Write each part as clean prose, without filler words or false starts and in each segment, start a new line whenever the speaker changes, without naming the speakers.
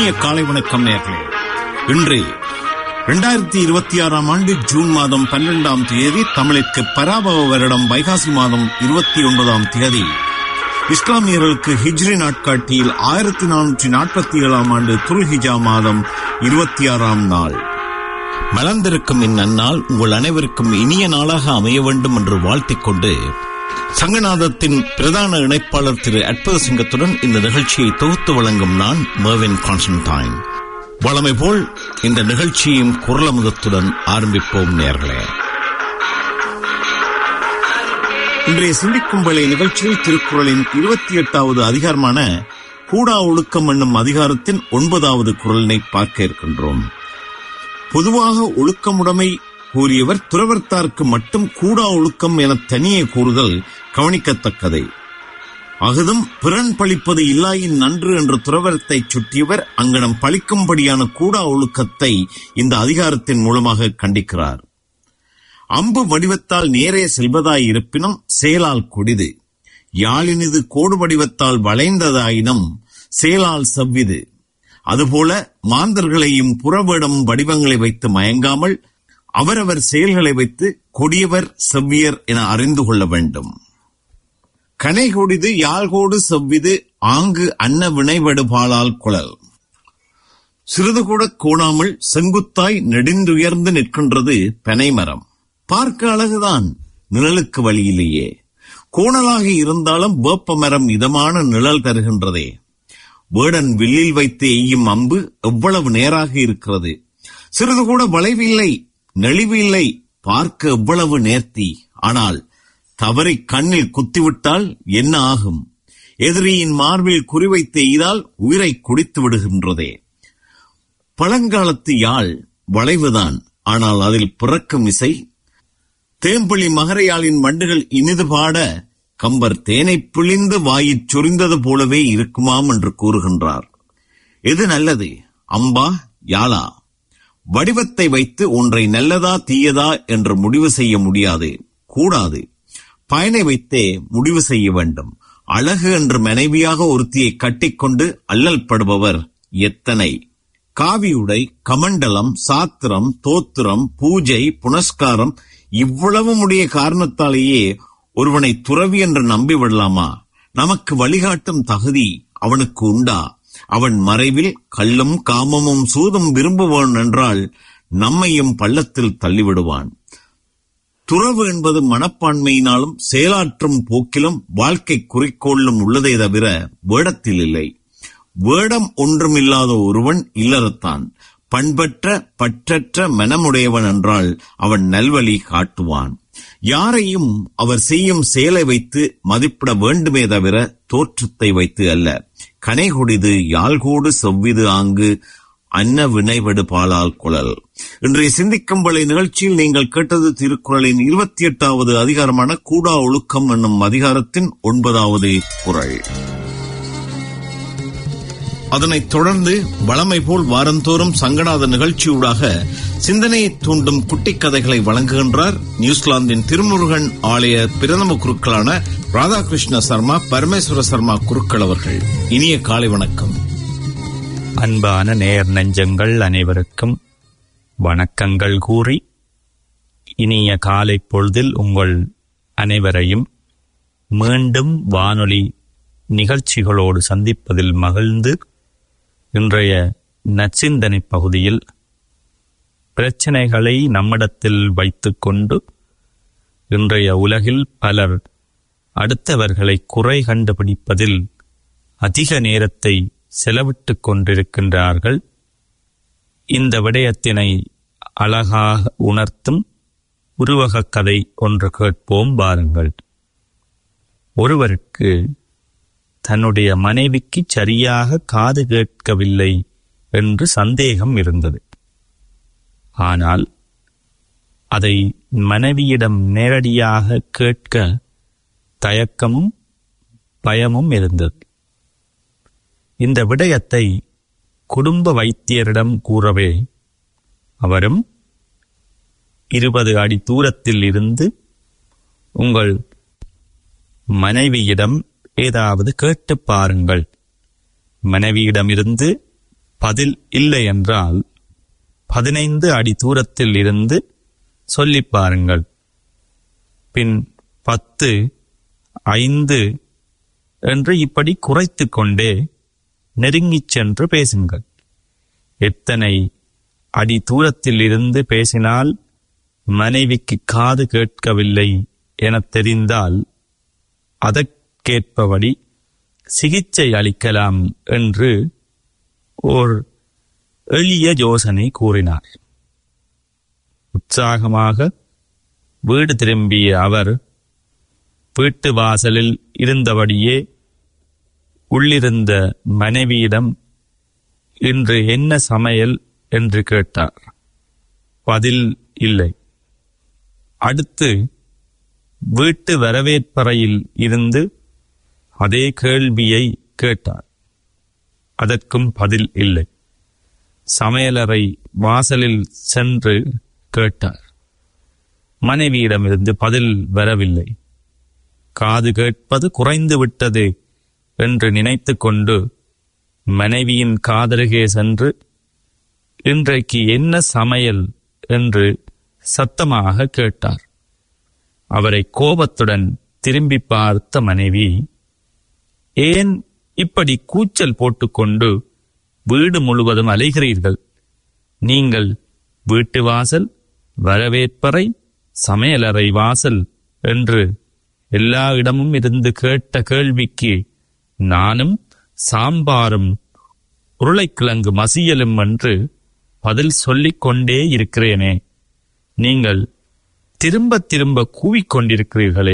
காலை வணக்கம் நேயர்களே. இன்று 2026 ஆண்டு ஜூன் மாதம் 12ஆம் தேதி, தமிழுக்கு பராபவ வருடம் வைகாசி மாதம் 29ஆம் தேதி, இஸ்லாமியர்களுக்கு ஹிஜ்ரி நாட்காட்டியில் 1447ஆம் ஆண்டு துல்ஹிஜா மாதம் 26ஆம் நாள். மலர்ந்திருக்கும் இந்நன்னாள் உங்கள் அனைவருக்கும் இனிய நாளாக அமைய வேண்டும் என்று வாழ்த்திக் கொண்டு, சங்கநாதத்தின் பிரதான இணைப்பாளர் திரு அற்புத சிங்கத்துடன் இந்த நிகழ்ச்சியை தொகுத்து வழங்கும் நான் மெர்வின் கான்ஸ்டன்டைன். வழமை போல் இந்த நிகழ்ச்சியும் குரலமுதத்துடன் ஆரம்பிப்போம் நேயர்களே. இன்றைய சிந்திக்கும் வேளை நிகழ்ச்சியில் திருக்குறளின் 28வது அதிகாரமான கூடா ஒழுக்கம் என்னும் அதிகாரத்தின் 9வது குறளினை பார்க்க இருக்கின்றோம். பொதுவாக ஒழுக்கமுடைமை கூறியவர் துறவர்த்தார்க்கு மட்டும் கூடா ஒழுக்கம் என தனியே கூறுதல் கவனிக்கத்தக்கதை. அகுதும் பிறன் பழிப்பது இல்லாயின் நன்று என்ற துறவரத்தை சுற்றியவர் அங்கனம் பழிக்கும்படியான கூடா ஒழுக்கத்தை இந்த அதிகாரத்தின் மூலமாக கண்டிக்கிறார். அம்பு வடிவத்தால் நேரே செல்வதாய் இருப்பினும் செயலால் கொடிது, யாழினிது கோடு வடிவத்தால் வளைந்ததாயினும் செயலால் செவ்விது. அதுபோல மாந்தர்களையும் புறவேடம் வடிவங்களை வைத்து மயங்காமல் அவரவர் செயல்களை வைத்து கொடியவர் செவ்வியர் என அறிந்து கொள்ள வேண்டும். கனை கொடிது யாழ்கோடு செவ்விது ஆங்கு அன்ன வினைவடுபாலால் குழல். சிறிது கூட கோணாமல் செங்குத்தாய் நெடுந்துயர்ந்து நிற்கின்றது பனைமரம். பார்க்க அழகுதான், நிழலுக்கு வழியிலேயே. கோணலாக இருந்தாலும் வேப்ப மரம் இதமான நிழல் தருகின்றதே. வேடன் வில்லில் வைத்து எய்யும் அம்பு எவ்வளவு நேராக இருக்கிறது. சிறிது கூட வளைவில்லை, நெளிவு இல்லை, பார்க்க எவ்வளவு நேர்த்தி. ஆனால் தவறி கண்ணில் குத்திவிட்டால் என்ன ஆகும்? எதிரியின் மார்பில் குறிவைத்து எய்தால் உயிரை குடித்து விடுகின்றதே. பழங்காலத்து யாழ் வளைவுதான், ஆனால் அதில் பிறக்கும் இசை. தேம்புலி மகரையாளின் வண்டுகள் இனிது பாட கம்பர் தேனை பிழிந்து வாயிற் சொரிந்தது போலவே இருக்குமாம் என்று கூறுகின்றார். எது நல்லது, அம்பா யாழா? வடிவத்தை வைத்து ஒன்றை நல்லதா தீயதா என்று முடிவு செய்ய முடியாது, கூடாது. பயனை வைத்தே முடிவு செய்ய வேண்டும். அழகு என்று மனைவியாக ஒருத்தியை கட்டிக்கொண்டு அல்லல் படுபவர் எத்தனை! காவியுடை, கமண்டலம், சாத்திரம், தோத்திரம், பூஜை, புனஸ்காரம் இவ்வளவும் உடைய காரணத்தாலேயே ஒருவனை துறவி என்று நம்பிவிடலாமா? நமக்கு வழிகாட்டும் தகுதி அவனுக்கு உண்டா? அவன் மறைவில் கள்ளும் காமமும் சூதும் விரும்புவான் என்றால் நம்மையும் பள்ளத்தில் தள்ளிவிடுவான். துறவு என்பது மனப்பான்மையினாலும் செயலாற்றும் போக்கிலும் வாழ்க்கை குறிக்கோளும் உள்ளதே தவிர வேடத்தில் இல்லை. வேடம் ஒன்றுமில்லாத ஒருவன் இல்லறத்தான். பண்பற்ற பற்றற்ற மனமுடையவன் என்றால் அவன் நல்வழி காட்டுவான். யாரையும் அவர் செய்யும் செயலை வைத்து மதிப்பிட வேண்டுமே தவிர தோற்றத்தை வைத்து அல்ல. கனை கொடிது யாழ்கோடு செவ்விது ஆங்கு அன்ன வினைவடு பாலால் குழல். இன்றைய சிந்திக்கும் வேளை நிகழ்ச்சியில் நீங்கள் கேட்டது திருக்குறளின் 28வது அதிகாரமான கூடா ஒழுக்கம் என்னும் அதிகாரத்தின் 9வது குறள். அதனைத் தொடர்ந்து வழமை போல் வாரந்தோறும் சங்கநாத நிகழ்ச்சியூடாக சிந்தனையை தூண்டும் குட்டி கதைகளை வழங்குகின்றார் நியூசிலாந்தின் திருமுருகன் ஆலய பிரதம குருக்களான ராதாகிருஷ்ண சர்மா, பரமேஸ்வர சர்மா குருக்கள் அவர்கள். இனிய காலை வணக்கம்.
அன்பான நேர் நெஞ்சங்கள் அனைவருக்கும் வணக்கங்கள் கூறி, இனிய காலை பொழுதில் உங்கள் அனைவரையும் மீண்டும் வானொலி நிகழ்ச்சிகளோடு சந்திப்பதில் மகிழ்ந்து, இன்றைய நற்சிந்தனை பகுதியில் பிரச்சனைகளை நம்மிடத்தில் வைத்துக்கொண்டு இன்றைய உலகில் பலர் அடுத்தவர்களை குறை கண்டுபிடிப்பதில் அதிக நேரத்தை செலவிட்டுக் கொண்டிருக்கின்றார்கள். இந்த விடயத்தினை அழகாக உணர்த்தும் உருவகக் கதை ஒன்று கேட்போம் வாருங்கள். ஒருவருக்கு தன்னுடைய மனைவிக்கு சரியாக காது கேட்கவில்லை என்று சந்தேகம் இருந்தது. ஆனால் அதை மனைவியிடம் நேரடியாக கேட்க தயக்கமும் பயமும் இருந்தது. இந்த விடயத்தை குடும்ப வைத்தியரிடம் கூறவே அவரும் 20 அடி தூரத்தில் இருந்து உங்கள் மனைவியிடம் ஏதாவது கேட்டு பாருங்கள், மனைவியிடமிருந்து பதில் இல்லை என்றால் 15 அடி தூரத்தில் இருந்து சொல்லி பாருங்கள். பின் 10, 5 என்று இப்படி குறைத்து கொண்டே நெருங்கிச் சென்று பேசுங்கள். எத்தனை அடி தூரத்தில் இருந்து பேசினால் மனைவிக்கு காது கேட்கவில்லை என தெரிந்தால் அதற்கேற்பபடி சிகிச்சை அளிக்கலாம் என்று ஓர் எளிய யோசனை கூறினார். உற்சாகமாக வீடு திரும்பிய அவர் வீட்டு வாசலில் இருந்தபடியே உள்ளிருந்த மனைவியிடம் இன்று என்ன சமையல் என்று கேட்டார். பதில் இல்லை. அடுத்து வீட்டு வரவேற்பறையில் இருந்து அதே கேள்வியை கேட்டார். அதற்கும் பதில் இல்லை. சமையலறை வாசலில் சென்று கேட்டார். மனைவியிடமிருந்து பதில் வரவில்லை. காது கேட்பது குறைந்து விட்டது என்று நினைத்து கொண்டு மனைவியின் காதருகே சென்று இன்றைக்கு என்ன சமையல் என்று சத்தமாக கேட்டார். அவரை கோபத்துடன் திரும்பி பார்த்த மனைவி, ஏன் இப்படி கூச்சல் போட்டுக்கொண்டு வீடு முழுவதும் அலைகிறீர்கள்? நீங்கள் வீட்டு வாசல், வரவேற்பறை, சமையலறை வாசல் என்று எல்லா இடமும் இருந்து கேட்ட கேள்விக்கு நானும் சாம்பாரும் உருளைக்கிழங்கு மசியலும் என்று பதில் சொல்லிக் கொண்டே இருக்கிறேனே, நீங்கள் திரும்ப திரும்ப கூவிக்கொண்டிருக்கிறீர்களே,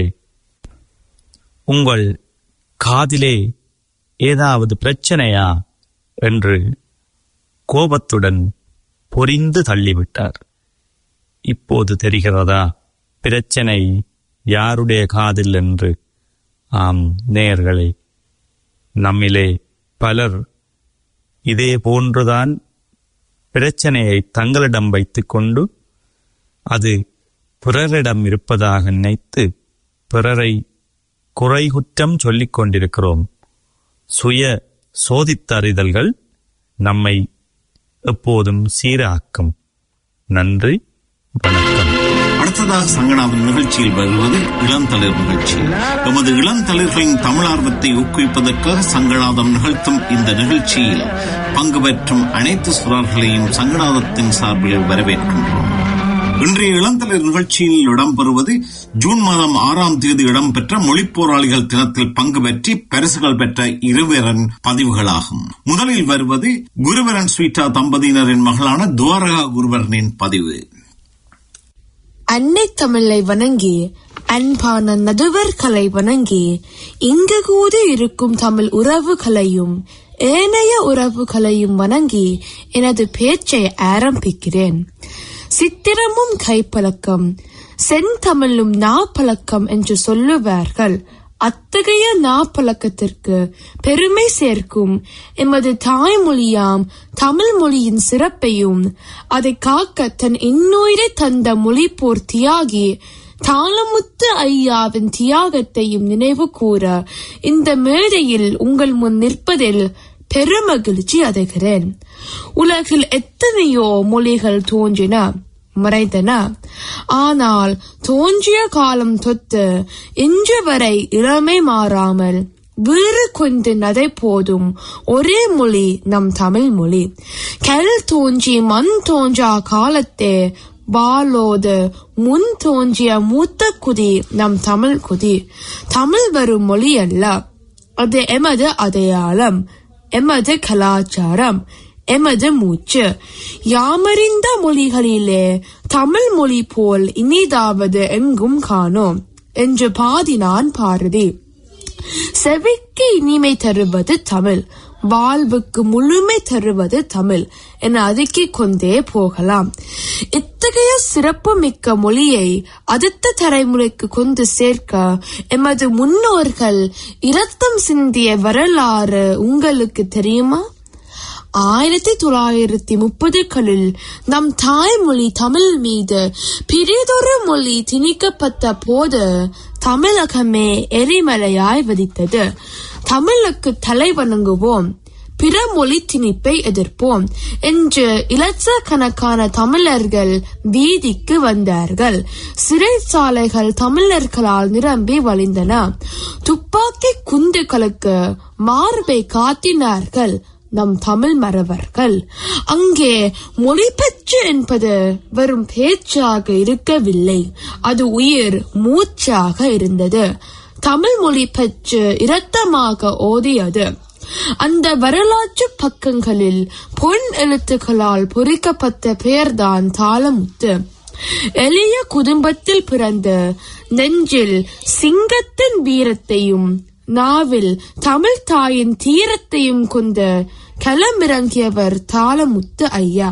உங்கள் காதிலே ஏதாவது பிரச்சனையா என்று கோபத்துடன் பொரிந்து தள்ளிவிட்டார். இப்போது தெரிகிறதா பிரச்சனை யாருடைய காதில் என்று? ஆம் நேயர்களே, நம்மிலே பலர் இதே போன்றுதான் பிரச்சனையை தங்களிடம் வைத்துக் கொண்டு அது பிறரிடம் இருப்பதாக நினைத்து பிறரை குறைகுற்றம் சொல்லிக் கொண்டிருக்கிறோம். சுய சோதித்தறிதல்கள் நம்மை எப்போதும் சீராக்கும். நன்றி, வணக்கம்.
அடுத்ததாக சங்கடாவின் நிகழ்ச்சியில் வருவது இளந்தளிர் நிகழ்ச்சி. எமது இளந்தளிர்களின் தமிழார்வத்தை ஊக்குவிப்பதற்காக சங்கடாதம் நிகழ்த்தும் இந்த நிகழ்ச்சியில் பங்கு பெற்றும் அனைத்து சுரர்களையும் சங்கடாதத்தின் சார்பில் வரவேற்கின்றோம். இன்றைய இளந்தளிர் நிகழ்ச்சியில் இடம்பெறுவது ஜூன் மாதம் 6ஆம் தேதி இடம்பெற்ற மொழிப்போராளிகள் தினத்தில் பங்கு பெற்றி பரிசுகள் பெற்ற இருவரின் பதிவுகளாகும். முதலில் வருவது குருவரன் ஸ்வீட்டா தம்பதியினரின் மகளான துவாரகா குருவரனின் பதிவு.
அன்னை தமிழை வணங்கி, அன்பான நடுவர்களை வணங்கி, இங்கு கூடி இருக்கும் தமிழ் உறவுகளையும் ஏனைய உறவுகளையும் வணங்கி எனது பேச்சை ஆரம்பிக்கிறேன். சித்திரமும் கைப்பழக்கம், செந்தமிழும் நாப்பழக்கம் என்று சொல்லுவார்கள். அத்தகைய நாப்பழக்கத்திற்கு பெருமை சேர்க்கும் எமது தாய்மொழியாம் தமிழ் மொழியின் சிறப்பையும் அதை காக்க தன் இன்னுயிரை தந்த மொழிப்போர் தியாகி தாளமுத்து ஐயாவின் தியாகத்தையும் நினைவு கூற இந்த மேடையில் உங்கள் முன் நிற்பதில் பெருமகிழ்ச்சி அடைகிறேன். உலகில் எத்தனையோ மொழிகள் தோன்றின, மறைந்தன. ஆனால் தோன்றிய காலம் தொட்டு இன்று வரை இளமை மாறாமல் வீறு கொண்டு நதை போதும் ஒரே மொழி நம் தமிழ் மொழி. கல் தோன்றி மண் தோன்றா காலத்தே வாளோடு முன் தோன்றிய மூத்த குடி நம் தமிழ் குடி. தமிழ் வரும் மொழி அல்ல, அது எமது அடையாளம், எமது கலாச்சாரம், எமது மூச்சு. யாமறிந்த மொழிகளிலே தமிழ் மொழி போல் இனிதாவது எங்கும் காணோம் என்று பாடினான் பாரதி. செவிக்கு இனிமை தருவது தமிழ், வாழ்வுக்கு முழுமை தருவது தமிழ் என அடுக்கிக் கொண்டே போகலாம். இத்தகைய சிறப்பு மிக்க மொழியை அடுத்த தலைமுறைக்கு கொண்டு சேர்க்க எமது முன்னோர்கள் இரத்தம் சிந்திய வரலாறு உங்களுக்கு தெரியுமா? 1930களில் நம் தாய்மொழி தமிழ் மீது பிரிதொரு மொழி திணிக்கப்பட்ட போது தமிழகமே எரிமலையாய் வெடித்தது. தமிழுக்கு தலை வணங்குவோம், பிற மொழி திணிப்பை எதிர்ப்போம் என்று இலட்சக்கணக்கான தமிழர்கள் வீதிக்கு வந்தார்கள். சிறைச்சாலைகள் தமிழர்களால் நிரம்பி வழிந்தன. துப்பாக்கி குண்டுகளுக்கு மார்பை காட்டினார்கள் நம் தமிழ் மறவர்கள். அங்கே மொழிப்பற்று என்பது வெறும் பேச்சாக இருக்கவில்லை, அது உயிர் மூச்சாக இருந்தது. தமிழ் மொழி பற்று இரத்தமாக ஓதியது. அந்த வரலாற்று பக்கங்களில் பொன் எழுத்துக்களால் பொறிக்கப்பட்ட பெயர்தான் தாளமுத்து. எளிய குடும்பத்தில் பிறந்து நெஞ்சில் சிங்கத்தின் வீரத்தையும் நாவில் தமிழ் தாயின் தீரத்தையும் கொண்டு களமிறங்கியவர் தாளமுத்து ஐயா.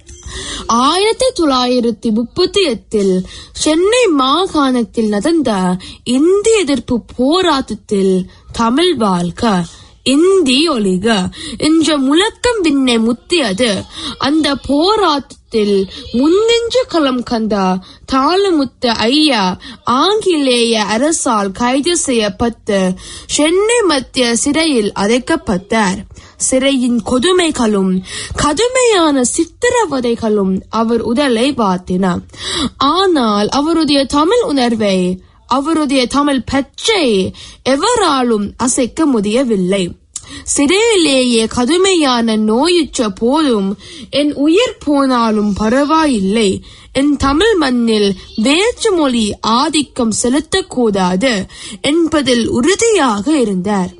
1938 சென்னை மாகாணத்தில் நடந்த இந்திய எதிர்ப்பு போராட்டத்தில் தமிழ் வாழ்க, இந்தி ஒழிக என்ற முழக்கம் விண்ணை முத்தியது. அந்த போராட்டத்தில் முன்னின்று களம் கண்ட தாளமுத்து ஐயா ஆங்கிலேய அரசால் கைது செய்யப்பட்டு சென்னை மத்திய சிறையில் அடைக்கப்பட்டார். சிறையின் கொடுமைகளும் கடுமையான சித்திரவதைகளும் அவர் உடலை வாட்டின. ஆனால் அவருடைய தமிழ் உணர்வை, அவருடைய தமிழ் பற்றை எவராலும் அசைக்க முடியவில்லை. சிறையிலேயே கடுமையான நோயுற்ற போதும் என் உயிர் போனாலும் பரவாயில்லை, என் தமிழ் மண்ணில் வேற்று மொழி ஆதிக்கம் செலுத்தக்கூடாது என்பதில் உறுதியாக இருந்தார்.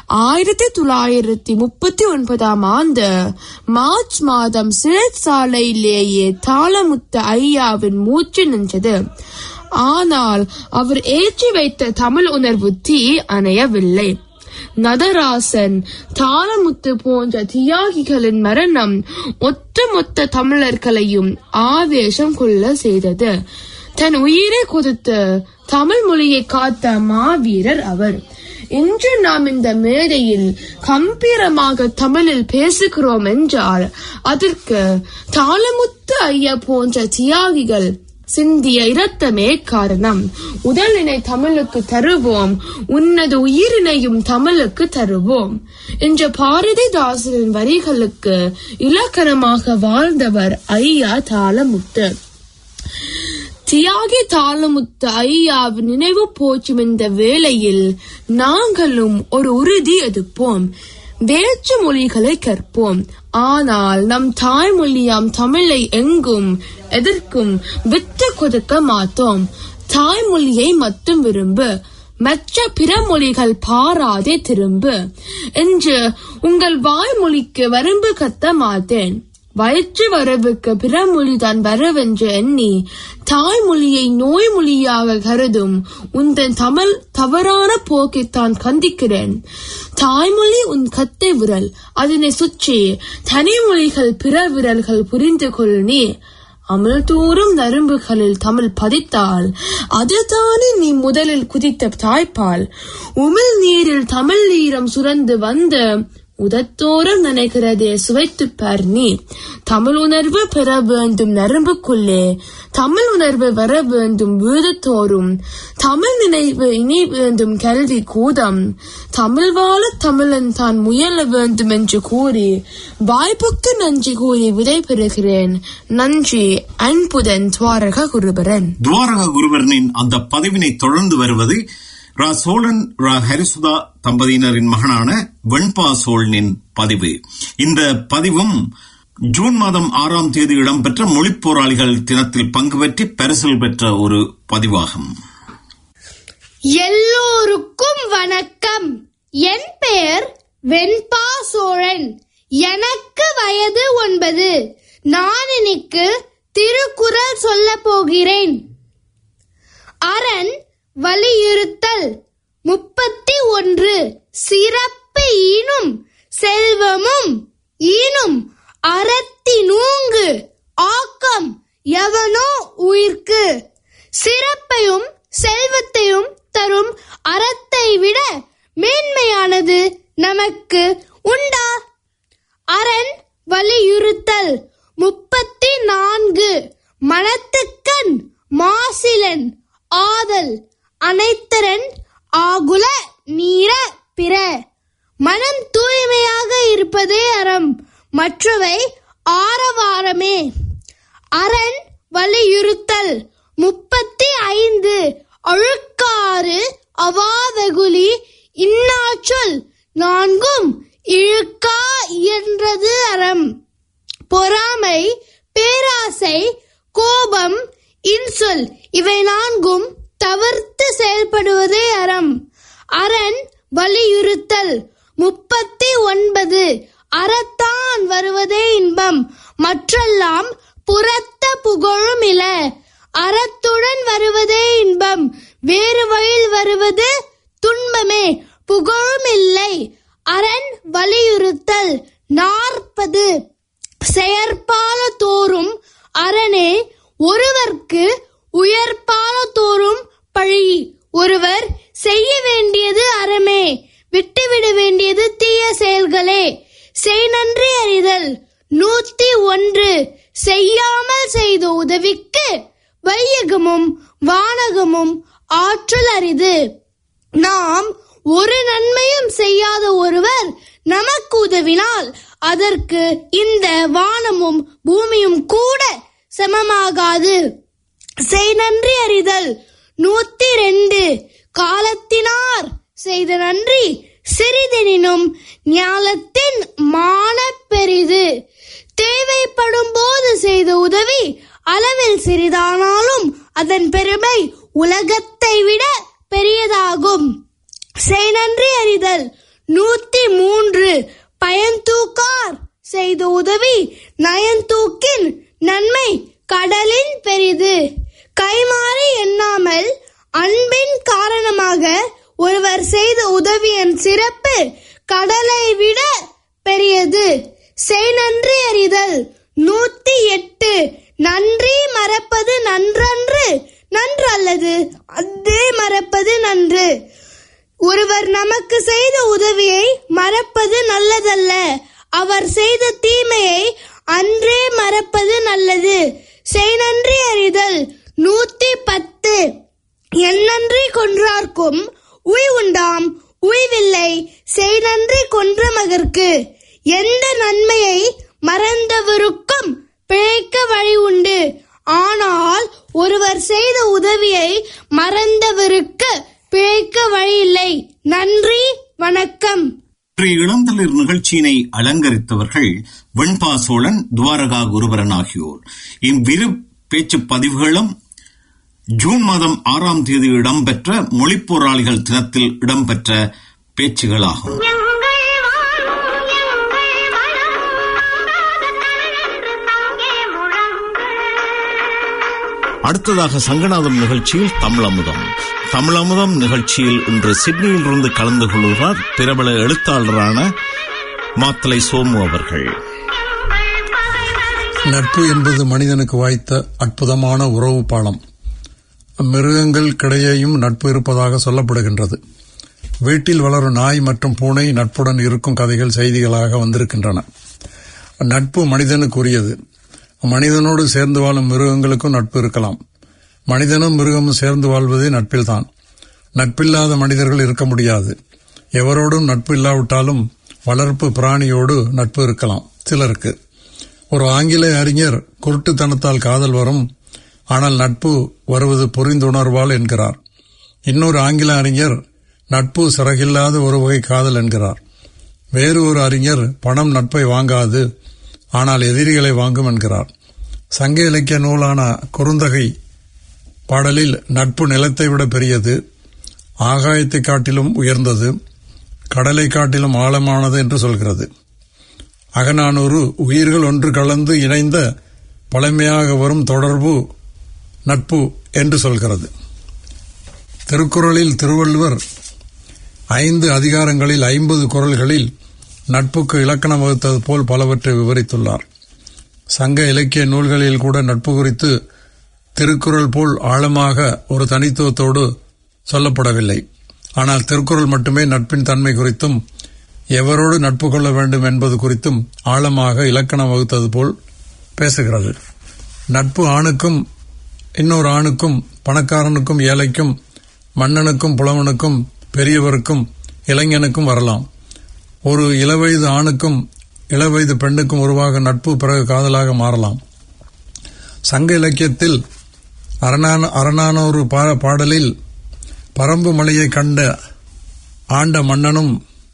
1939 மார்ச் மாதம் சிறைச்சாலையிலேயே தாளமுத்து ஐயாவின் மூச்சு நின்றது. ஆனால் அவர் ஏற்றி வைத்த தமிழ் உணர்வு தீ அணையவில்லை. நடராசன், தாளமுத்து போன்ற தியாகிகளின் மரணம் ஒட்டுமொத்த தமிழர்களையும் ஆவேசம் கொள்ள செய்தது. தன் உயிரை கொடுத்து தமிழ் மொழியை காத்த மாவீரர் அவர். இன்று நாம் இந்த மேடையில் கம்பீரமாக தமிழில் பேசுகிறோம் என்றால் அதற்கு தாளமுத்து ஐயா போன்ற தியாகிகள் சிந்திய இரத்தமே காரணம். உடலினை தமிழுக்கு தருவோம், உன்னது உயிரினையும் தமிழுக்கு தருவோம் என்ற பாரதிதாசனின் வரிகளுக்கு இலக்கணமாக வாழ்ந்தவர் ஐயா தாளமுத்து. தியாகி தாளமுத்து ஐயாவின் நினைவு போற்றும் இந்த வேளையில் நாங்களும் ஒரு உறுதி எடுப்போம். வேற்று மொழிகளை கற்போம், ஆனால் நம் தாய்மொழியாம் தமிழை எங்கும் எதற்கும் விட்டு கொடுக்க மாட்டோம். தாய்மொழியை மட்டும் விரும்பு, மற்ற பிற மொழிகள் பாராதே திரும்பு என்று உங்கள் வாய்மொழிக்கு வரம்பு கட்ட மாட்டேன். வயிற்று வரவுக்கு பிற மொழிதான் வரவென்று எண்ணி தாய்மொழியை நோய் மொழியாக கருதும் உந்தன் தமிழ் தவறான போக்கைத்தான் கண்டிக்கிறேன். தாய்மொழி உன் கத்தை விரல், அதனை சுற்றி தனி மொழிகள் பிற விரல்கள் புரிந்து கொள். நீ அமல் தூரும் நரம்புகளில் தமிழ் பதித்தால் அதுதானே நீ முதலில் குதித்த தாய்ப்பால். உமிழ் நீரில் தமிழ் ஈரம் சுரந்து வந்து உதத்தோறும் நினைக்கிறதே சுவைத்துப்பார் நீ. தமிழ் உணர்வு பெற வேண்டும் நரம்புக்குள்ளே, தமிழ் உணர்வு வர வேண்டும் வீடுதோறும், தமிழ் நினைவு இனி வேண்டும் கல்வி கூடம், தமிழ் வாழ தமிழன் தான் முயல வேண்டும் என்று கூறி வாய்ப்புக்கு நன்றி கூறி விடை பெறுகிறேன். நன்றி. அன்புடன் துவாரக குருபரன்.
துவாரக குருபரனின் அந்த பதிவினை தொடர்ந்து வருவது ரா சோழன் ரா ஹரிசுதா தம்பதியினரின் மகனான வெண்பா சோழனின் பதிவு. இந்த பதிவும் ஜூன் மாதம் 6ஆம் தேதி இடம்பெற்ற மொழிப் போராளிகள் தினத்தில் பங்கு பெற்றி பரிசில் பெற்ற ஒரு பதிவாகும்.
எல்லோருக்கும் வணக்கம். என் பெயர் வெண்பா சோழன். எனக்கு வயது 9. நான் இன்னைக்கு திருக்குறள் சொல்ல போகிறேன். அரண் வலியுறுத்தல் 31. சிறப்பு ஈனும் செல்வமும் ஈனும் அறத்தினூங்கு ஆக்கம் எவனோ உயிர்க்கு. சிறப்பையும் செல்வத்தையும் தரும் அறத்தை விட மேன்மையானது நமக்கு உண்டா? அரண் வலியுறுத்தல் 34. மனத்துக்கண் மாசிலன் ஆதல் அனைத்தரன் ஆகுல நீர பிற. மனம் தூய்மையாக இருப்பதே மற்றவை ஆரவாரமே. அரண் வலியுறுத்தல் 35 அழுக்காறு அவாவெகுளி இன்னாச்சொல் 4 இழுக்கா இயன்றது அறம். பொறாமை, பேராசை, கோபம், இன்சொல் இவை 4 தவிர்த்து செயல்படுவதே அறம். அரண் வலியுறுத்தல் 39 அறத்தான் வருவதே இன்பம், மற்றெல்லாம் புறத்த புகழும் இல. அறத்துடன் வருவதே இன்பம், வேறு வழியில் வருவது துன்பமே, புகழும் இல்லை. அரண் வலியுறுத்தல் 40 செயற்பால தோறும் அரணே. ஒருவர்க்கு உயர்பால தோறும் பழி. ஒருவர் செய்ய வேண்டியது அறமே, விட்டுவிட வேண்டியது தீய செயல்களே. செய் நன்றி அறிதல் 101 செய்யாமல் செய்த உதவிக்கு வையகமும் வானகமும் ஆற்றல் அரிது. நாம் ஒரு நன்மையும் செய்யாத ஒருவர் நமக்கு உதவினால் அதற்கு இந்த வானமும் பூமியும் கூட சமமாகாது. செய் நன்றி அறிதல் 102 காலத்தினார் செய்த நன்றி சிறிதெனினும் ஞாலத்தின் மான பெரிது. தேவைப்படும் போது செய்த உதவி அளவில் சிறிதானாலும் அதன் பெருமை உலகத்தை விட பெரியதாகும். செய் நன்றி அறிதல் 103 பயன்தூக்கார் செய்த உதவி நயன்தூக்கின் நன்மை கடலின் பெரிது. கைமாறி எண்ணாமல் அன்பின் காரணமாக ஒருவர் செய்த உதவியின் சிறப்பு கடலை விட பெரியது. செய் நன்றி அறிதல் 108 நன்றி மறப்பது நன்றன்று, நன்று அல்லது அத்தே மறப்பது நன்று. ஒருவர் நமக்கு செய்த உதவியை மறப்பது நல்லதல்ல, அவர் செய்த தீமையை அன்றே மறப்பது நல்லது. செய் நன்றி அறிதல் 110 என் நன்றி கொன்றார்க்கும் உய் உண்டாம் உய்வில்லை, செய் நன்றி கொன்ற மகற்கு. எந்த நன்மையை மறந்தவருக்கும் பிழைக்க வழி உண்டு, ஆனால் ஒருவர் செய்த உதவியை மறந்தவருக்கு பிழைக்க வழி இல்லை. நன்றி, வணக்கம்.
இளந்தளிர் நிகழ்ச்சியினை அலங்கரித்தவர்கள் வெண்பா சோழன், துவாரகா குருபரன் ஆகியோர். இவ்விரு பேச்சு பதிவுகளும் ஜூன் மாதம் 6ஆம் தேதி இடம்பெற்ற மொழிப்போராளிகள் தினத்தில் இடம்பெற்ற பேச்சுகளாகும். அடுத்ததாக சங்கநாதம் நிகழ்ச்சியில் தமிழமுதம். தமிழமுதம் நிகழ்ச்சியில் இன்று சிட்னியில் இருந்து கலந்து கொள்கிறார் பிரபல எழுத்தாளரான மாத்தலை சோமு அவர்கள்.
நட்பு என்பது மனிதனுக்கு வாய்த்த அற்புதமான உறவு பாலம். மிருகங்கள் கிடையேயும் நட்பு இருப்பதாக சொல்லப்படுகின்றது. வீட்டில் வளரும் நாய் மற்றும் பூனை நட்புடன் இருக்கும் கதைகள் செய்திகளாக வந்திருக்கின்றன. நட்பு மனிதனுக்குரியது. மனிதனோடு சேர்ந்து வாழும் மிருகங்களுக்கும் நட்பு இருக்கலாம். மனிதனும் மிருகமும் சேர்ந்து வாழ்வதே நட்பில்தான். நட்பில்லாத மனிதர்கள் இருக்க முடியாது. எவரோடும் நட்பு இல்லாவிட்டாலும் வளர்ப்பு பிராணியோடு நட்பு இருக்கலாம் சிலருக்கு. ஒரு ஆங்கில அறிஞர் குருட்டுத்தனத்தால் காதல் வரும், ஆனால் நட்பு வருவது புரிந்துணர்வால் என்கிறார். இன்னொரு ஆங்கில அறிஞர் நட்பு சிறகில்லாத ஒரு வகை காதல் என்கிறார். வேறு ஒரு அறிஞர் பணம் நட்பை வாங்காது, ஆனால் எதிரிகளை வாங்கும் என்கிறார். சங்க இலக்கிய நூலான குறுந்தகை பாடலில் நட்பு நிலத்தை விட பெரியது, ஆகாயத்தை காட்டிலும் உயர்ந்தது, கடலை காட்டிலும் ஆழமானது என்று சொல்கிறது. அகநானூறு உயிர்கள் ஒன்று கலந்து இணைந்த பழமையாக வரும் தொடர்பு நட்பு என்று சொல்கிறது. திருக்குறளில் திருவள்ளுவர் 5 அதிகாரங்களில் 50 குறள்களில் நட்புக்கு இலக்கணம் வகுத்தது போல் பலவற்றை விவரித்துள்ளார். சங்க இலக்கிய நூல்களில் கூட நட்பு குறித்து திருக்குறள் போல் ஆழமாக ஒரு தனித்துவத்தோடு சொல்லப்படவில்லை. ஆனால் திருக்குறள் மட்டுமே நட்பின் தன்மை குறித்தும் எவரோடு நட்பு கொள்ள வேண்டும் என்பது குறித்தும் ஆழமாக இலக்கணம் வகுத்தது போல் பேசுகிறது. நட்பு ஆணுக்கும் இன்னொரு ஆணுக்கும், பணக்காரனுக்கும் ஏழைக்கும், மன்னனுக்கும் புலவனுக்கும், பெரியவருக்கும் இளைஞனுக்கும் வரலாம். ஒரு இளவயது ஆணுக்கும் இளவயது பெண்ணுக்கும் உருவாக நட்பு பிறகு காதலாக மாறலாம். சங்க இலக்கியத்தில் அறநானூறு பாடலில் பரம்பு மலையை கண்ட ஆண்ட மன்னனும்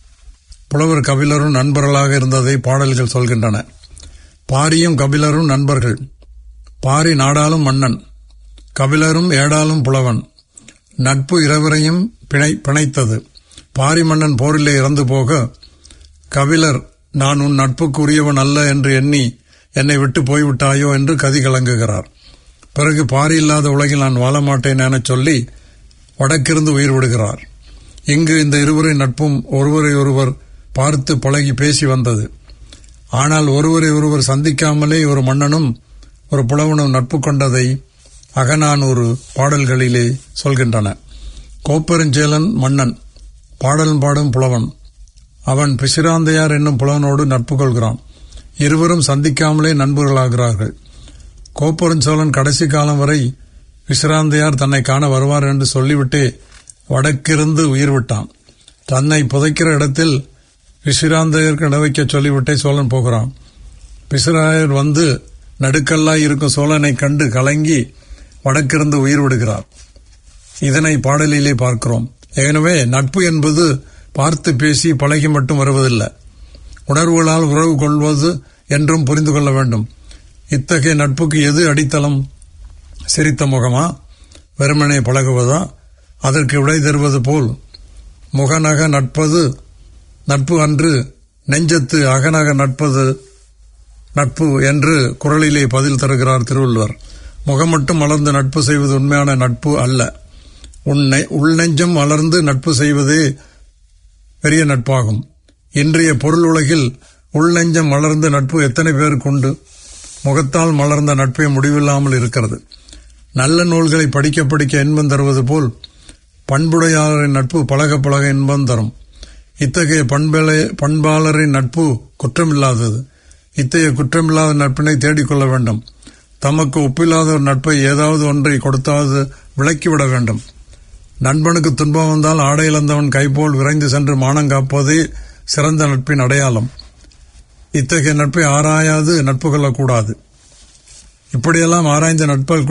புலவர் கபிலரும் நண்பர்களாக இருந்ததை பாடல்கள் சொல்கின்றன. பாரியும் கபிலரும் நண்பர்கள். பாரி நாடாளும் மன்னன், கபிலரும் ஏடாலும் புலவன். நட்பு இருவரையும் பிணைத்தது. பாரி மன்னன் போரிலே இறந்து போக கபிலர், நான் உன் நட்புக்கு உரியவன் அல்ல என்று எண்ணி என்னை விட்டு போய்விட்டாயோ என்று கதி கலங்குகிறார். பிறகு பாரி இல்லாத உலகில் நான் வாழ மாட்டேன் என சொல்லி வடக்கிருந்து உயிர் விடுகிறார். இங்கு இந்த இருவரின் நட்பும் ஒருவரை ஒருவர் பார்த்து பழகி பேசி வந்தது. ஆனால் ஒருவரை ஒருவர் சந்திக்காமலே ஒரு மன்னனும் ஒரு புலவனும் நட்பு கொண்டதை அகநானூறு பாடல்களிலே சொல்கின்றன. கோப்பெருஞ்சேலன் மன்னன், பாடல் பாடும் புலவன். அவன் பிசிராந்தையார் என்னும் புலவனோடு நட்பு கொள்கிறான். இருவரும் சந்திக்காமலே நண்பர்களாகிறார்கள். கோப்பெருஞ்சோழன் கடைசி காலம் வரை பிசிராந்தையார் தன்னை காண வருவார் என்று சொல்லிவிட்டே வடக்கிருந்து உயிர் விட்டான். தன்னை புதைக்கிற இடத்தில் பிசிராந்தையருக்கு இட வைக்க சொல்லிவிட்டே சோழன் போகிறான். பிசிராயர் வந்து நடுக்கல்லாய் இருக்கும் சோழனை கண்டு கலங்கி வடக்கிருந்து உயிர் விடுகிறார். இதனை பாடலிலே பார்க்கிறோம். எனவே நட்பு என்பது பார்த்து பேசி பழகி மட்டும் வருவதில்லை, உணர்வுகளால் உறவு கொள்வது என்றும் புரிந்து கொள்ள வேண்டும். இத்தகைய நட்புக்கு எது அடித்தளம்? சிரித்த முகமா, வெறுமனே பழகுவதா? அதற்கு விடை தருவது போல் முகநக நட்பது நட்பு அன்று, நெஞ்சத்து அகநக நட்பது நட்பு என்று குறளிலே பதில் தருகிறார் திருவள்ளுவர். முகம் மட்டும் மலர்ந்து நட்பு செய்வது உண்மையான நட்பு அல்ல. உள்நெஞ்சம் மலர்ந்து நட்பு செய்வதே பெரிய நட்பாகும். இன்றைய பொருள் உலகில் உள்நெஞ்சம் மலர்ந்த நட்பு எத்தனை பேருக்கு உண்டு? முகத்தால் மலர்ந்த நட்பே முடிவில்லாமல் இருக்கிறது. நல்ல நூல்களை படிக்க படிக்க இன்பம் தருவது போல் பண்புடையாளரின் நட்பு பழக பழக இன்பம் தரும். இத்தகைய பண்பாளரின் நட்பு குற்றமில்லாதது. இத்தகைய குற்றமில்லாத நட்பினை தேடிக்கொள்ள வேண்டும். தமக்கு ஒப்பில்லாத ஒரு நட்பை ஏதாவது ஒன்றை கொடுத்தாவது விலக்கிவிட வேண்டும். நண்பனுக்கு துன்பம் வந்தால் ஆடை இழந்தவன் கைபோல் விரைந்து சென்று மானம் காப்பதே சிறந்த நட்பின் அடையாளம். இத்தகைய நட்பை ஆராயாது நட்பு கொள்ளக்கூடாது. இப்படியெல்லாம் ஆராய்ந்த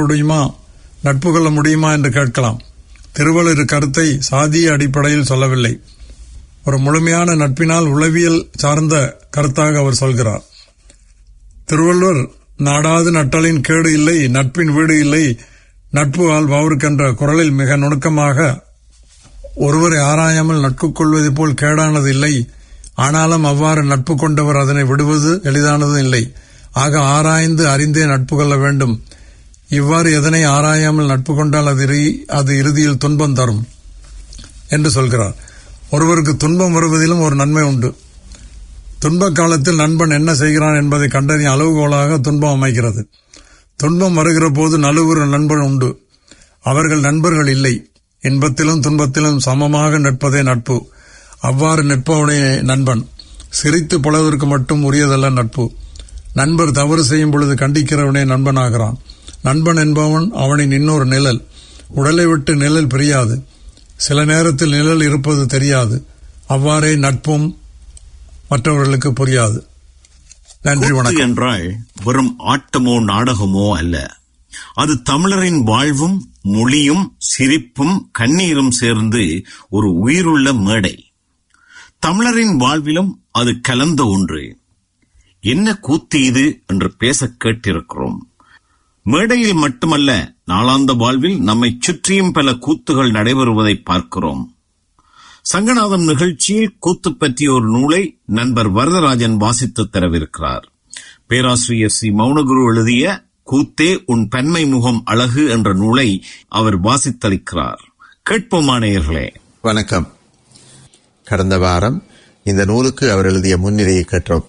நட்பு கொள்ள முடியுமா என்று கேட்கலாம். திருவள்ளுவர் கருத்தை சாதிய அடிப்படையில் சொல்லவில்லை. ஒரு முழுமையான நட்பினால் உளவியல் சார்ந்த கருத்தாக அவர் சொல்கிறார். திருவள்ளுவர் நாடாது நட்டலின் கேடு இல்லை, நட்பின் வீடு இல்லை, நட்பு வாழ்வர்க்கென்ற குரலில் மிக நுணுக்கமாக ஒருவரை ஆராயாமல் நட்பு கொள்வது போல் கேடானது இல்லை, ஆனாலும் அவ்வாறு நட்பு கொண்டவர் அதனை விடுவது எளிதானதும் இல்லை. ஆக ஆராய்ந்து அறிந்தே நட்பு கொள்ள வேண்டும். இவ்வாறு எதனை ஆராயாமல் நட்பு கொண்டால் அது இறுதியில் துன்பம் தரும் என்று சொல்கிறார். ஒருவருக்கு துன்பம் வருவதிலும் ஒரு நன்மை உண்டு. துன்ப காலத்தில் நண்பன் என்ன செய்கிறான் என்பதை கண்டறிய அளவுகோலாக துன்பம் அமைகிறது. துன்பம் வருகிற போது நழுவுற நண்பன் உண்டு. அவர்கள் நண்பர்கள் இல்லை. இன்பத்திலும் துன்பத்திலும் சமமாக நிற்பதே நட்பு. அவ்வாறு நிற்பவனே நண்பன். சிரித்து பழவதற்கு மட்டும் உரியதல்ல நட்பு. நண்பர் தவறு செய்யும் பொழுது கண்டிக்கிறவனே நண்பனாகிறான். நண்பன் என்பவன் அவனின் இன்னொரு நிழல். உடலை விட்டு நிழல் பிரியாது. சில நேரத்தில் நிழல் இருப்பது தெரியாது. அவ்வாறே நட்பும் மற்றவர்களுக்கு புரியாது. நன்றி, வணக்கம்.
என்றால் வெறும் ஆட்டமோ நாடகமோ அல்ல. அது தமிழரின் வாழ்வும் மொழியும் சிரிப்பும் கண்ணீரும் சேர்ந்து ஒரு உயிருள்ள மேடை. தமிழரின் வாழ்விலும் அது கலந்த ஒன்று. என்ன கூத்து இது என்று பேச கேட்டிருக்கிறோம். மேடையில் மட்டுமல்ல, நாளாந்த வாழ்வில் நம்மை சுற்றியும் பல கூத்துகள் நடைபெறுவதை பார்க்கிறோம். சங்கநாதம் நிகழ்ச்சியில் கூத்து பற்றிய ஒரு நூலை நண்பர் வரதராஜன் வாசித்து தரவிருக்கிறார். பேராசிரியர் சி மௌனகுரு எழுதிய கூத்தே உன் பெண்மை முகம் அழகு என்ற நூலை அவர் வாசித்தளிக்கிறார். கேட்போமா நேயர்களே?
வணக்கம். கடந்த வாரம் இந்த நூலுக்கு அவர் எழுதிய முன்னிலையை கேட்டோம்.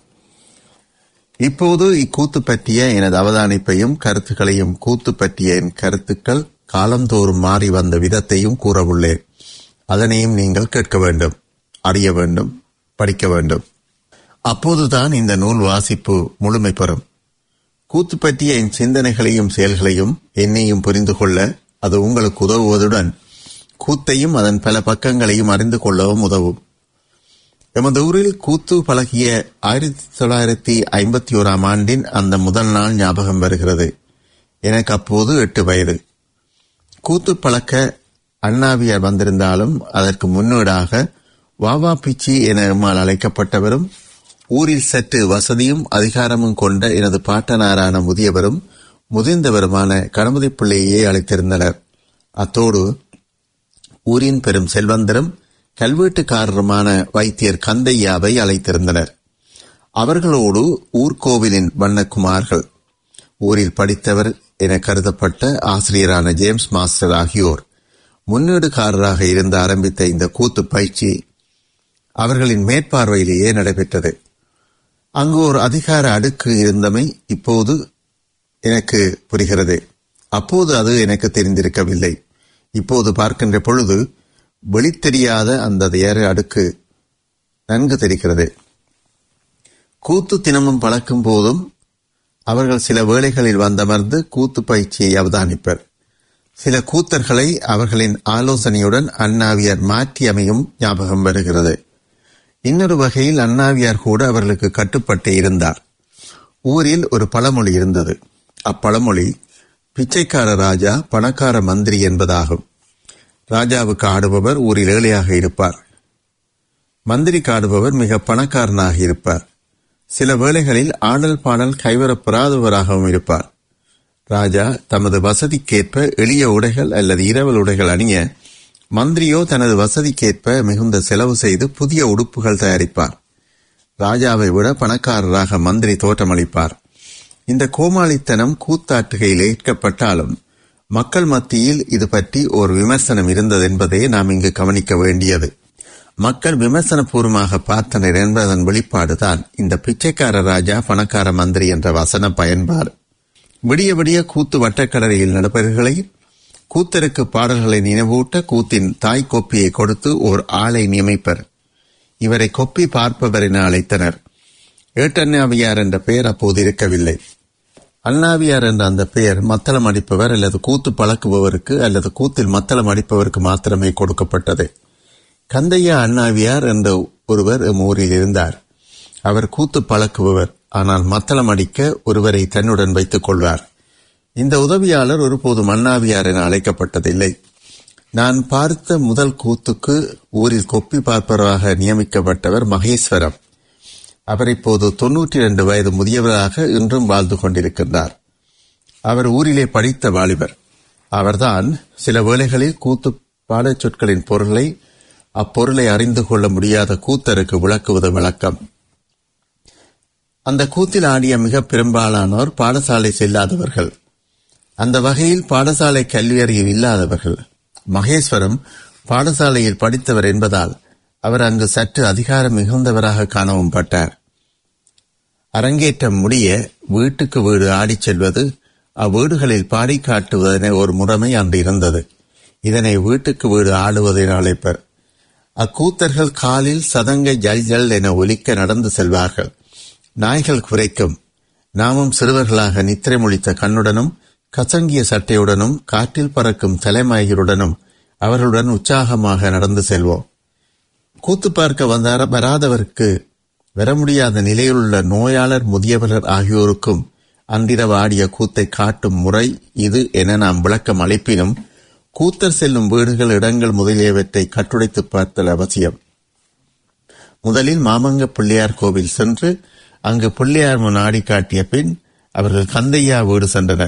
இப்போது இக்கூத்து பற்றிய எனது அவதானிப்பையும் கருத்துக்களையும், கூத்து பற்றிய என் கருத்துக்கள் காலந்தோறும் மாறி வந்த விதத்தையும் கூறவுள்ளேன். அதனையும் நீங்கள் கேட்க வேண்டும், அறிய வேண்டும், படிக்க வேண்டும். அப்போதுதான் இந்த நூல் வாசிப்பு முழுமை பெறும். கூத்து பற்றிய என் சிந்தனைகளையும் செயல்களையும் என்னையும் புரிந்து கொள்ள அது உங்களுக்கு உதவுவதுடன் கூத்தையும் அதன் பல பக்கங்களையும் அறிந்து கொள்ளவும் உதவும். எமது ஊரில் கூத்து பழகிய 1951 ஆண்டின் அந்த முதல் நாள் ஞாபகம் வருகிறது. எனக்கு அப்போது 8 வயது. கூத்து பழக்க அண்ணாவியார் வந்திருந்தாலும் அதற்கு முன்னோடாக வாவா பிச்சி என எம்மால் அழைக்கப்பட்டவரும் ஊரில் சற்று வசதியும் அதிகாரமும் கொண்ட எனது பாட்டனாரான முதியவரும் முதிர்ந்தவருமான கணபதி பிள்ளையே அழைத்திருந்தனர். அத்தோடு ஊரின் பெரும் செல்வந்தரும் கல்வீட்டுக்காரருமான வைத்தியர் கந்தையாவை அழைத்திருந்தனர். அவர்களோடு ஊர்கோவிலின் வண்ணக்குமார்கள், ஊரில் படித்தவர் என கருதப்பட்ட ஆசிரியரான ஜேம்ஸ் மாஸ்டர் ஆகியோர் முன்னேடுகாரராக இருந்து ஆரம்பித்த இந்த கூத்து பயிற்சி அவர்களின் மேற்பார்வையிலேயே நடைபெற்றது. அங்கு ஒரு அதிகார அடுக்கு இருந்தமை இப்போது எனக்கு புரிகிறது. அப்போது அது எனக்கு தெரிந்திருக்கவில்லை. இப்போது பார்க்கின்ற பொழுது வெளித்தெரியாத அந்த அடுக்கு நன்கு தெரிகிறது. கூத்து தினமும் பழக்கும் போதும் அவர்கள் சில வேளைகளில் வந்தமர்ந்து கூத்து பயிற்சியை அவதானிப்பர். சில கூத்தர்களை அவர்களின் ஆலோசனையுடன் அண்ணாவியார் மாற்றி அமையும் ஞாபகம் வருகிறது. இன்னொரு வகையில் அண்ணாவியார் கூட அவர்களுக்கு கட்டுப்பட்டு இருந்தார். ஊரில் ஒரு பழமொழி இருந்தது. அப்பழமொழி பிச்சைக்கார ராஜா பணக்கார மந்திரி என்பதாகும். ராஜாவுக்கு ஆடுபவர் ஊரில் ஏழையாக இருப்பார். மந்திரிக்கு ஆடுபவர் மிக பணக்காரனாக இருப்பார். சில வேளைகளில் ஆடல் பாடல் கைவரப்பெறாதவராகவும் இருப்பார். ராஜா தமது வசதிக்கேற்ப எளிய உடைகள் அல்லது இரவல் உடைகள் அணிய, மந்திரியோ தனது வசதிக்கேற்ப மிகுந்த செலவு செய்து புதிய உடுப்புகள் தயாரிப்பார். ராஜாவை விட பணக்காரராக மந்திரி தோற்றமளிப்பார். இந்த கோமாளித்தனம் கூத்தாட்டுகையில் ஏற்கப்பட்டாலும் மக்கள் மத்தியில் இது பற்றி ஒரு விமர்சனம் இருந்தது என்பதை நாம் இங்கு கவனிக்க வேண்டியது. மக்கள் விமர்சனபூர்வமாக பார்த்தனர் என்பதன் வெளிப்பாடுதான் இந்த பிச்சைக்கார ராஜா பணக்கார மந்திரி என்ற வசன பயன்பாடு. விடிய விடிய கூத்து வட்டக்கடலையில் நடப்பவர்களை கூத்தருக்கு பாடல்களை நினைவூட்ட கூத்தின் தாய் கொப்பியை கொடுத்து ஓர் ஆளை நியமிப்பர். இவரை கொப்பி பார்ப்பவர் என அழைத்தனர். ஏட்டண்ணாவியார் என்ற பெயர் அப்போது இருக்கவில்லை. அண்ணாவியார் என்ற அந்த பெயர் மத்தளம் அடிப்பவர் அல்லது கூத்து பழக்குபவருக்கு அல்லது கூத்தில் மத்தளம் அடிப்பவருக்கு மாத்திரமே கொடுக்கப்பட்டது. கந்தையா அண்ணாவியார் என்ற ஒருவர் ஊரில் இருந்தார். அவர் கூத்து பழக்குபவர், ஆனால் மத்தளம் அடிக்க ஒருவரை தன்னுடன் வைத்துக் கொள்வார். இந்த உதவியாளர் ஒருபோதும் அண்ணாவியார் என அழைக்கப்பட்டதில்லை. நான் பார்த்த முதல் கூத்துக்கு ஊரில் கொப்பி பார்ப்பவராக நியமிக்கப்பட்டவர் மகேஸ்வரம். அவர் இப்போது 92 வயது முதியவராக இன்றும் வாழ்ந்து கொண்டிருக்கின்றார். அவர் ஊரிலே படித்த வாலிபர். அவர்தான் சில வேளைகளில் கூத்து பாடச் சொற்களின் பொருளை, அப்பொருளை அறிந்து கொள்ள முடியாத கூத்தருக்கு விளக்குவது வழக்கம். அந்த கூத்தில் ஆடிய மிக பெரும்பாலானோர் பாடசாலை செல்லாதவர்கள். அந்த வகையில் பாடசாலை கல்வியறிவு இல்லாதவர்கள். மகேஸ்வரம் பாடசாலையில் படித்தவர் என்பதால் அவர் அங்கு சற்று அதிகாரம் மிகுந்தவராக காணவும் பட்டார். அரங்கேற்றம் முடிய வீட்டுக்கு வீடு ஆடிச் செல்வது, அவ்வீடுகளில் பாடி காட்டுவதென ஒரு முறைமை அன்று இருந்தது. இதனை வீட்டுக்கு வீடு ஆடுவது என அழைப்பர். அக்கூத்தர்கள் காலில் சதங்கை ஜல் ஜல் என ஒலிக்க நடந்து செல்வார்கள். நாய்கள் குரைக்கும். நாமும் சிறுவர்களாக நித்திரை முழித்த கண்ணுடனும் கசங்கிய சட்டையுடனும் காற்றில் பறக்கும் தலைமயிருடனும் அவர்களுடன் உற்சாகமாக நடந்து செல்வோம். கூத்து பார்க்க வராதவருக்கு, வர முடியாத நிலையிலுள்ள நோயாளர், முதியவர்கள் ஆகியோருக்கும் அன்றிரவு ஆடிய கூத்தை காட்டும் முறை இது என நாம் விளக்கம் அளிப்பினும், கூத்தர் செல்லும் வீடுகள், இடங்கள் முதலியவற்றை கட்டுடைத்து பார்த்தல் அவசியம். முதலில் மாமங்க பிள்ளையார் கோவில் சென்று அங்கு பிள்ளையார் முன் ஆடி காட்டிய பின் அவர்கள் கந்தையா வீடு சென்றனர்.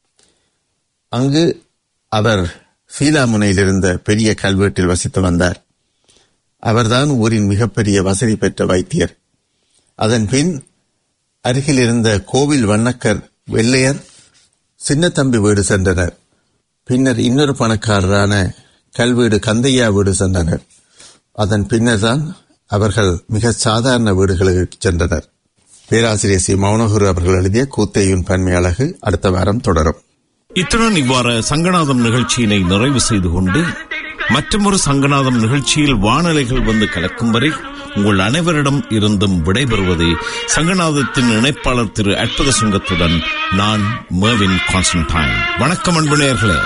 அங்கு அவர் சீலாமுனையில் இருந்த பெரிய கல்வெட்டில் வசித்து வந்தார். அவர்தான் ஊரின் மிகப்பெரிய வசதி பெற்ற வைத்தியர். அதன் பின் அருகில் இருந்த கோவில் வண்ணக்கர் வெள்ளையர் சின்னத்தம்பி வீடு சென்றனர். பின்னர் இன்னொரு பணக்காரரான கல்வீடு கந்தையா வீடு சென்றனர். அதன் பின்னர் தான் அவர்கள் மிக சாதாரண வீடுகளுக்கு சென்றனர். பேராசிரியர் சி மௌனகுரு அவர்கள் எழுதிய கூத்தையின் பன்மை அழகு அடுத்த வாரம் தொடரும்.
இத்துடன் இவ்வாறு சங்கநாதம் நிகழ்ச்சியினை நிறைவு செய்து கொண்டு மற்றொரு சங்கநாதம் நிகழ்ச்சியில் வானலைகள் வந்து கலக்கும் வரை உங்கள் அனைவரிடம் இருந்தும் விடைபெறுவது சங்கநாதத்தின் இணைப்பாளர் திரு அற்புத சுங்கத்துடன் நான் மேவின் கான்ஸ்டன்டைன். வணக்கம் அன்பு நேயர்களே.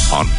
on